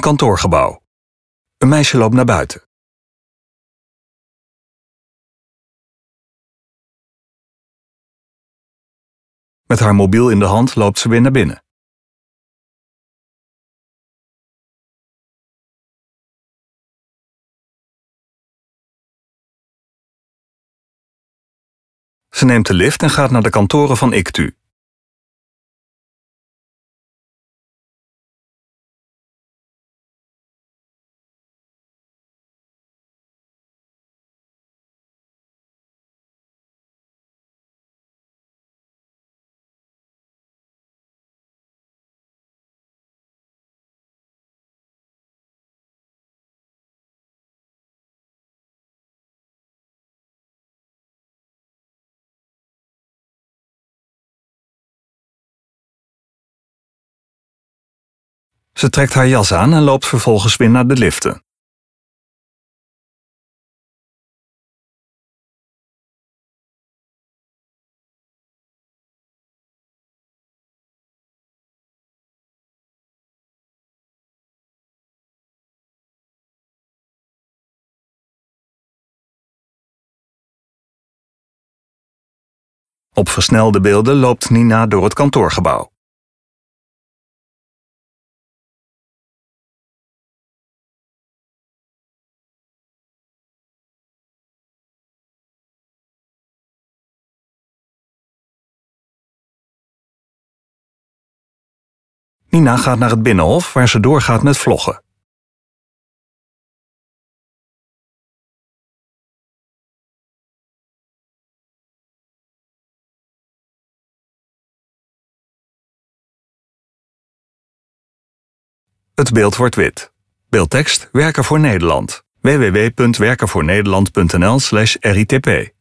kantoorgebouw. Een meisje loopt naar buiten. Met haar mobiel in de hand loopt ze weer naar binnen. Ze neemt de lift en gaat naar de kantoren van ICTU. Ze trekt haar jas aan en loopt vervolgens weer naar de liften. Op versnelde beelden loopt Nina door het kantoorgebouw. Nina gaat naar het Binnenhof waar ze doorgaat met vloggen. Het beeld wordt wit. Beeldtekst Werken voor Nederland. www.werkenvoornederland.nl/RITP